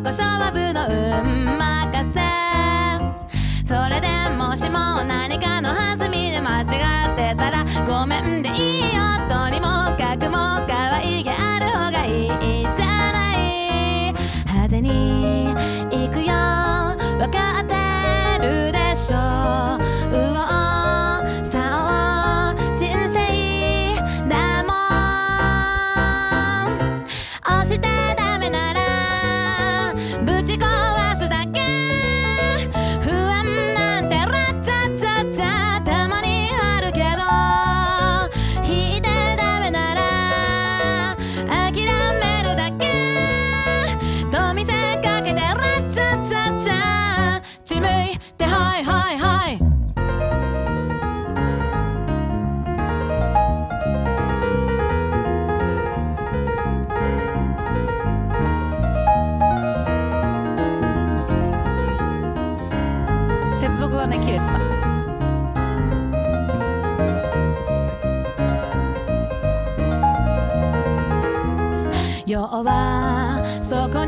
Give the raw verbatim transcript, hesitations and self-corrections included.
勝負の運任せ。それでもしも何かの弾みで間違ってたらごめんでいいよ。とにもかくも可愛げある方がいいじゃない。派手に行くよ分かってるでしょ。うおさお人生だもん。押してダメならぶち壊すだけ。不安なんてラッチャチャチャたまにあるけど、引いてダメなら諦めるだけと見せかけてラッチャチャチャちむいてはいはいはい。接続がね切れてた。要はそこ